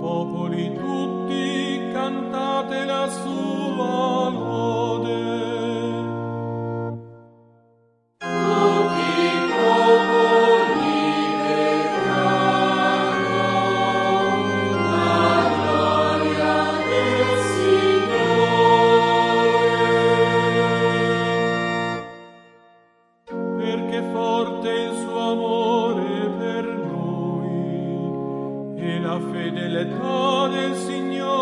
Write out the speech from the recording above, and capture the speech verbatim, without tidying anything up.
popoli tutti, cantate la sua lode. Tutti i popoli vedranno la gloria del Signore, perché forte è il suo amore per noi e la fedeltà del Signore